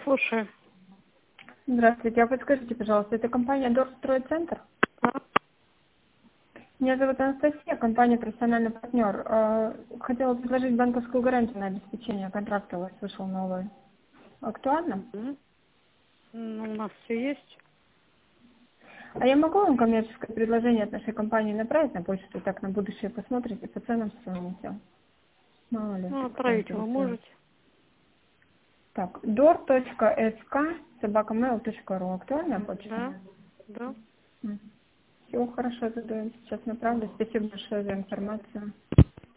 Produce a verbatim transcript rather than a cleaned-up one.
Слушаю. Здравствуйте, а подскажите, пожалуйста, это компания Дорстройцентр? Да. Меня зовут Анастасия, компания «Профессиональный партнер». Э, Хотела предложить банковскую гарантию на обеспечение контракта, у вас вышел новый. Актуально? М. Ну, у нас все есть. А я могу вам коммерческое предложение от нашей компании направить на почту, так на будущее посмотрите, по ценам сравните? Мало ли, Ну, кто отправить вы интересует. можете. Так, dor.sk собака mail точка ру. Актуальная М, почта? Да, да. Все, хорошо, тогда я сейчас направлю. Спасибо большое за информацию.